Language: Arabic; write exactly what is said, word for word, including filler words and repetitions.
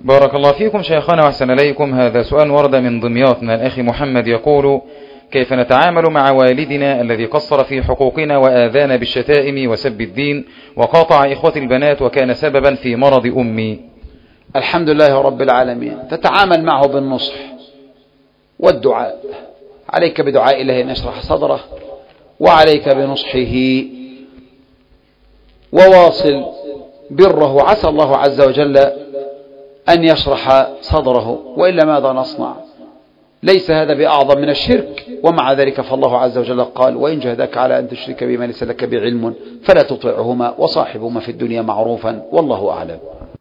بارك الله فيكم شيخنا وأحسن إليكم. هذا سؤال ورد من دمياط من الأخ محمد يقول: كيف نتعامل مع والدنا الذي قصر في حقوقنا وآذانا بالشتائم وسب الدين وقاطع إخوتي البنات وكان سببا في مرض أمي؟ الحمد لله رب العالمين. تتعامل معه بالنصح والدعاء، عليك بدعاء الله أن يشرح صدره، وعليك بنصحه، وواصل بره، عسى الله عز وجل أن يشرح صدره، وإلا ماذا نصنع؟ ليس هذا بأعظم من الشرك، ومع ذلك فالله عز وجل قال: وإن جهدك على أن تشرك بما ليس لك بعلم فلا تطيعهما وصاحبهما في الدنيا معروفا، والله أعلم.